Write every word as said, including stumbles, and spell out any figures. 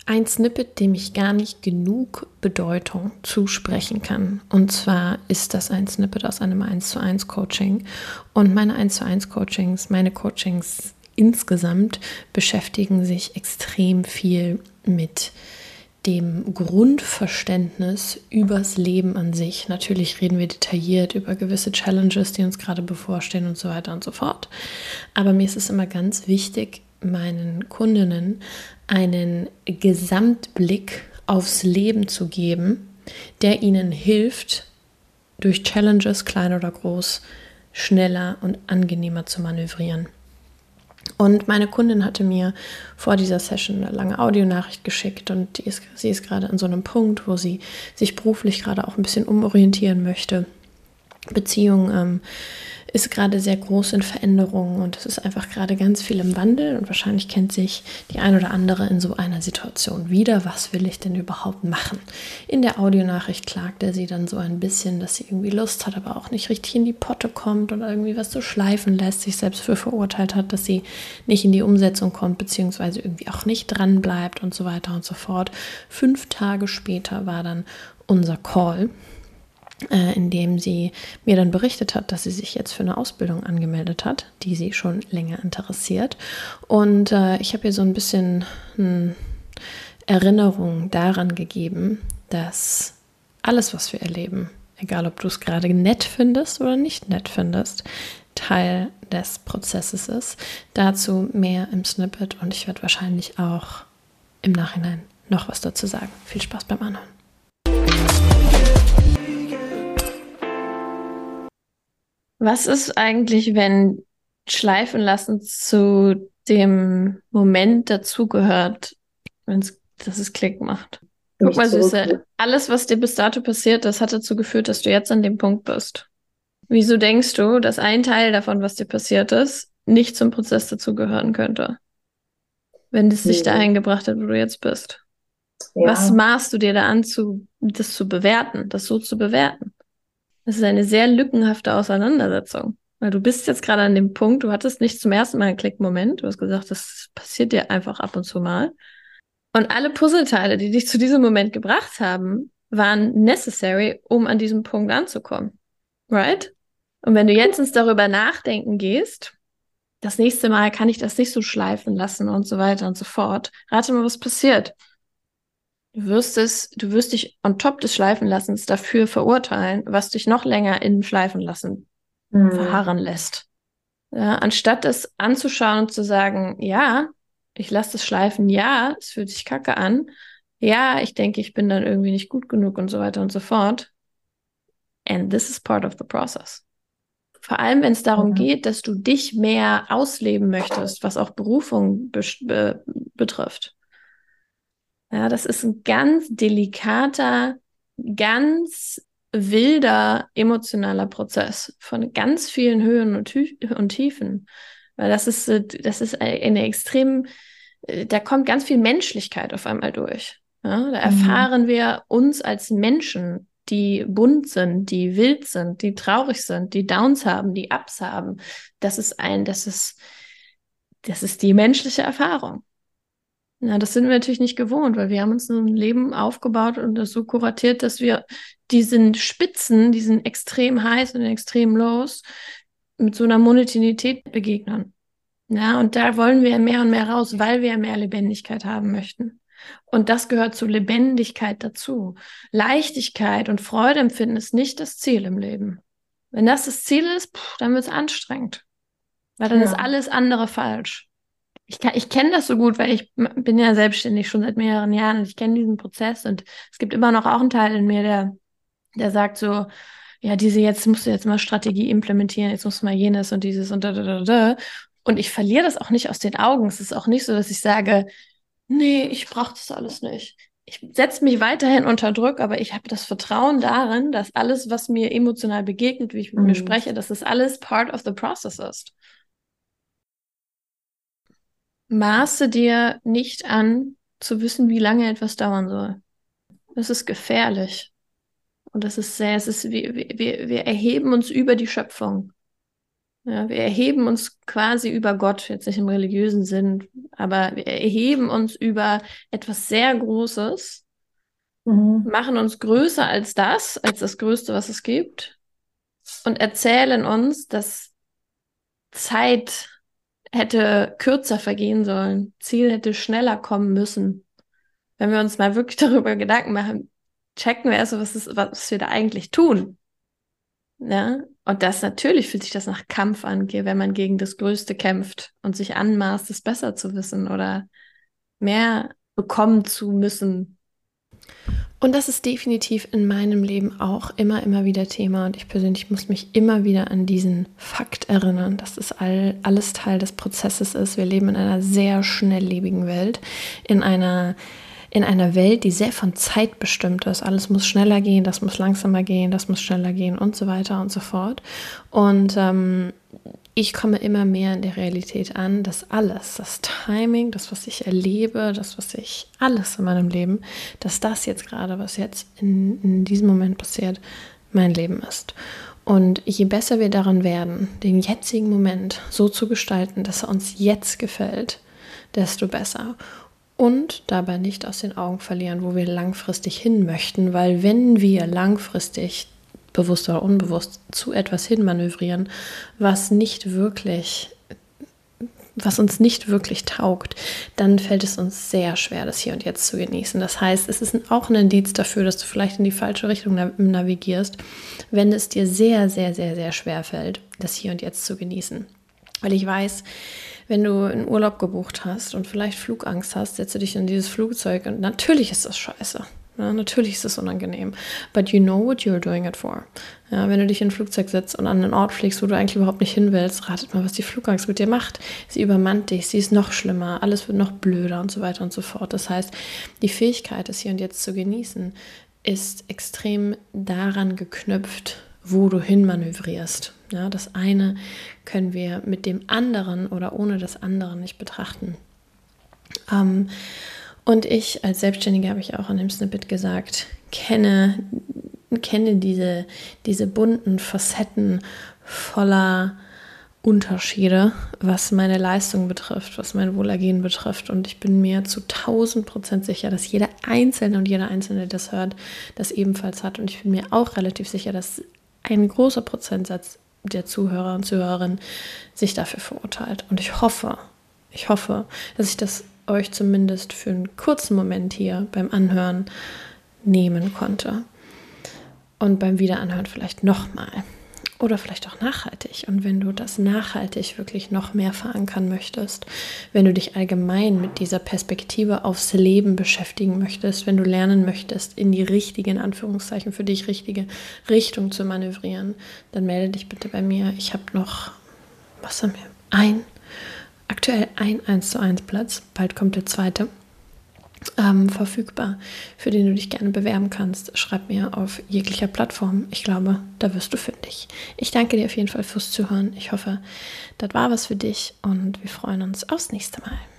ein Snippet, dem ich gar nicht genug Bedeutung zusprechen kann. Und zwar ist das ein Snippet aus einem eins zu eins Coaching. Und meine eins zu eins Coachings, meine Coachings insgesamt beschäftigen sich extrem viel mit dem Grundverständnis übers Leben an sich. Natürlich reden wir detailliert über gewisse Challenges, die uns gerade bevorstehen und so weiter und so fort. Aber mir ist es immer ganz wichtig, meinen Kundinnen einen Gesamtblick aufs Leben zu geben, der ihnen hilft, durch Challenges, klein oder groß, schneller und angenehmer zu manövrieren. Und meine Kundin hatte mir vor dieser Session eine lange Audionachricht geschickt und die ist, sie ist gerade an so einem Punkt, wo sie sich beruflich gerade auch ein bisschen umorientieren möchte. Beziehung ähm, ist gerade sehr groß in Veränderung und es ist einfach gerade ganz viel im Wandel und wahrscheinlich kennt sich die ein oder andere in so einer Situation wieder. Was will ich denn überhaupt machen? In der Audionachricht klagte sie dann so ein bisschen, dass sie irgendwie Lust hat, aber auch nicht richtig in die Potte kommt und irgendwie was so schleifen lässt, sich selbst für verurteilt hat, dass sie nicht in die Umsetzung kommt, beziehungsweise irgendwie auch nicht dran bleibt und so weiter und so fort. Fünf Tage später war dann unser Call, in dem sie mir dann berichtet hat, dass sie sich jetzt für eine Ausbildung angemeldet hat, die sie schon länger interessiert. Und äh, ich habe ihr so ein bisschen hm, Erinnerung daran gegeben, dass alles, was wir erleben, egal ob du es gerade nett findest oder nicht nett findest, Teil des Prozesses ist. Dazu mehr im Snippet und ich werde wahrscheinlich auch im Nachhinein noch was dazu sagen. Viel Spaß beim Anhören. Was ist eigentlich, wenn Schleifen lassen zu dem Moment dazugehört, wenn es, dass es Klick macht? Guck mal, Süße, alles, was dir bis dato passiert ist, hat dazu geführt, dass du jetzt an dem Punkt bist. Wieso denkst du, dass ein Teil davon, was dir passiert ist, nicht zum Prozess dazugehören könnte? Wenn es dich dahin gebracht hat, wo du jetzt bist. Ja. Was maßt du dir da an, zu, das zu bewerten, das so zu bewerten? Das ist eine sehr lückenhafte Auseinandersetzung. Weil du bist jetzt gerade an dem Punkt, du hattest nicht zum ersten Mal einen Klick-Moment. Du hast gesagt, das passiert dir einfach ab und zu mal. Und alle Puzzleteile, die dich zu diesem Moment gebracht haben, waren necessary, um an diesem Punkt anzukommen. Right? Und wenn du jetzt ins darüber nachdenken gehst, das nächste Mal kann ich das nicht so schleifen lassen und so weiter und so fort. Rate mal, was passiert. Du wirst es, du wirst dich on top des Schleifenlassens dafür verurteilen, was dich noch länger in Schleifen lassen mhm. verharren lässt. Ja, anstatt es anzuschauen und zu sagen, ja, ich lasse das schleifen, ja, es fühlt sich kacke an, ja, ich denke, ich bin dann irgendwie nicht gut genug und so weiter und so fort. And this is part of the process. Vor allem, wenn es darum mhm. geht, dass du dich mehr ausleben möchtest, was auch Berufung be- be- betrifft. Ja, das ist ein ganz delikater, ganz wilder emotionaler Prozess von ganz vielen Höhen und, Tü- und Tiefen. Weil das ist, das ist eine extrem, da kommt ganz viel Menschlichkeit auf einmal durch. Ja, da erfahren mhm. wir uns als Menschen, die bunt sind, die wild sind, die traurig sind, die Downs haben, die Ups haben. Das ist ein, das ist, das ist die menschliche Erfahrung. Ja, das sind wir natürlich nicht gewohnt, weil wir haben uns ein Leben aufgebaut und das so kuratiert, dass wir diesen Spitzen, diesen extrem Highs und extrem Lows mit so einer Monotonität begegnen. Ja, und da wollen wir mehr und mehr raus, weil wir mehr Lebendigkeit haben möchten. Und das gehört zur Lebendigkeit dazu. Leichtigkeit und Freude empfinden ist nicht das Ziel im Leben. Wenn das das Ziel ist, pff, dann wird es anstrengend. Weil dann ja. ist alles andere falsch. Ich, kann, ich kenne das so gut, weil ich bin ja selbstständig schon seit mehreren Jahren und ich kenne diesen Prozess und es gibt immer noch auch einen Teil in mir, der, der sagt so, ja, diese jetzt musst du jetzt mal Strategie implementieren, jetzt musst du mal jenes und dieses und da, da, da, da. Und ich verliere das auch nicht aus den Augen. Es ist auch nicht so, dass ich sage, nee, ich brauche das alles nicht. Ich setze mich weiterhin unter Druck, aber ich habe das Vertrauen darin, dass alles, was mir emotional begegnet, wie ich mit mhm. mir spreche, dass das alles part of the process ist. Maße dir nicht an, zu wissen, wie lange etwas dauern soll. Das ist gefährlich. Und das ist sehr, es ist, wir, wir, wir erheben uns über die Schöpfung. Ja, wir erheben uns quasi über Gott, jetzt nicht im religiösen Sinn, aber wir erheben uns über etwas sehr Großes, Mhm. machen uns größer als das, als das Größte, was es gibt, und erzählen uns, dass Zeit hätte kürzer vergehen sollen, Ziel hätte schneller kommen müssen. Wenn wir uns mal wirklich darüber Gedanken machen, checken wir erst, was, ist, was wir da eigentlich tun. Ja? Und das natürlich fühlt sich das nach Kampf an, wenn man gegen das Größte kämpft und sich anmaßt, es besser zu wissen oder mehr bekommen zu müssen. Und das ist definitiv in meinem Leben auch immer, immer wieder Thema. Und ich persönlich muss mich immer wieder an diesen Fakt erinnern, dass es all, alles Teil des Prozesses ist. Wir leben in einer sehr schnelllebigen Welt, in einer, in einer Welt, die sehr von Zeit bestimmt ist. Alles muss schneller gehen, das muss langsamer gehen, das muss schneller gehen und so weiter und so fort. Und ähm, ich komme immer mehr in der Realität an, dass alles, das Timing, das, was ich erlebe, das, was ich, alles in meinem Leben, dass das jetzt gerade, was jetzt in, in diesem Moment passiert, mein Leben ist. Und je besser wir daran werden, den jetzigen Moment so zu gestalten, dass er uns jetzt gefällt, desto besser. Und dabei nicht aus den Augen verlieren, wo wir langfristig hin möchten, weil wenn wir langfristig bewusst oder unbewusst zu etwas hinmanövrieren, was nicht wirklich, was uns nicht wirklich taugt, dann fällt es uns sehr schwer, das Hier und Jetzt zu genießen. Das heißt, es ist auch ein Indiz dafür, dass du vielleicht in die falsche Richtung navigierst, wenn es dir sehr, sehr, sehr, sehr schwer fällt, das Hier und Jetzt zu genießen. Weil ich weiß, wenn du einen Urlaub gebucht hast und vielleicht Flugangst hast, setzt du dich in dieses Flugzeug und natürlich ist das scheiße. Ja, natürlich ist es unangenehm. But you know what you're doing it for. Ja, wenn du dich in ein Flugzeug setzt und an einen Ort fliegst, wo du eigentlich überhaupt nicht hin willst, ratet mal, was die Flugangst mit dir macht. Sie übermannt dich, sie ist noch schlimmer, alles wird noch blöder und so weiter und so fort. Das heißt, die Fähigkeit, das Hier und Jetzt zu genießen, ist extrem daran geknüpft, wo du hinmanövrierst. Ja, das eine können wir mit dem anderen oder ohne das andere nicht betrachten. Ähm, Und ich als Selbstständige, habe ich auch an dem Snippet gesagt, kenne, kenne diese, diese bunten Facetten voller Unterschiede, was meine Leistung betrifft, was mein Wohlergehen betrifft. Und ich bin mir zu tausend Prozent sicher, dass jeder Einzelne und jeder Einzelne, der das hört, das ebenfalls hat. Und ich bin mir auch relativ sicher, dass ein großer Prozentsatz der Zuhörer und Zuhörerinnen sich dafür verurteilt. Und ich hoffe, ich hoffe, dass ich das euch zumindest für einen kurzen Moment hier beim Anhören nehmen konnte. Und beim Wiederanhören vielleicht nochmal. Oder vielleicht auch nachhaltig. Und wenn du das nachhaltig wirklich noch mehr verankern möchtest, wenn du dich allgemein mit dieser Perspektive aufs Leben beschäftigen möchtest, wenn du lernen möchtest, in die richtige, in Anführungszeichen für dich richtige Richtung zu manövrieren, dann melde dich bitte bei mir. Ich habe noch, was haben wir? Ein Aktuell ein eins zu eins Platz, bald kommt der zweite, ähm, verfügbar, für den du dich gerne bewerben kannst. Schreib mir auf jeglicher Plattform. Ich glaube, da wirst du fündig. Ich danke dir auf jeden Fall fürs Zuhören. Ich hoffe, das war was für dich und wir freuen uns aufs nächste Mal.